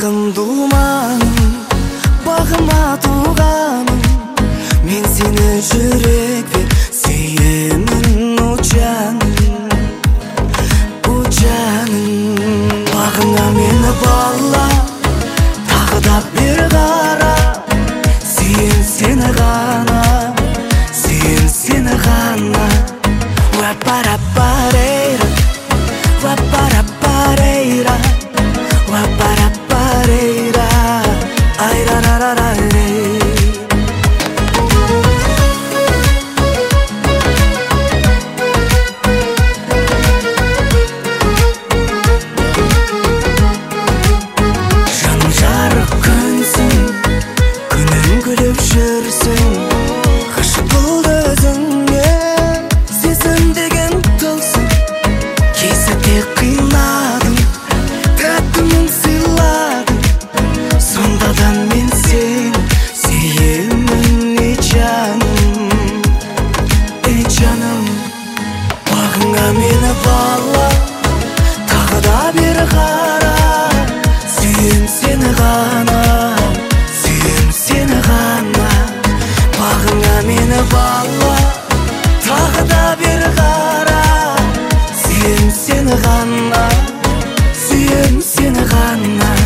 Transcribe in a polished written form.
Ағын думаным, бағыма туғаным, мен сені жүрекпен сүйемін, о жаным, о жаным. Бағыңа мені бала, тағы да бір қара, сүйем сені ғана, сүйем сені ғана. Уа-па-ра-па-рейра, уа-па-ра-па-рейра, уа-па-ра-па-рейра, ай-ра-ра-ра-ра-рей. Жаным жарық күнсің, күнің күліп жүрсің, ғашық болды өзіңе, сезім деген тылсым. Кей сәтте қиналадым, тәттімін сыйладым, сонда да мен сені сүйемін, ей жаным, ей жаным. Бағыңа мені бала, тағы да бір қара, сүйем сені ғана, сүйем сені ғана. Бағыңа мені бала, тағы да бір қара, сүйем сені ғана, сүйем сені ғана.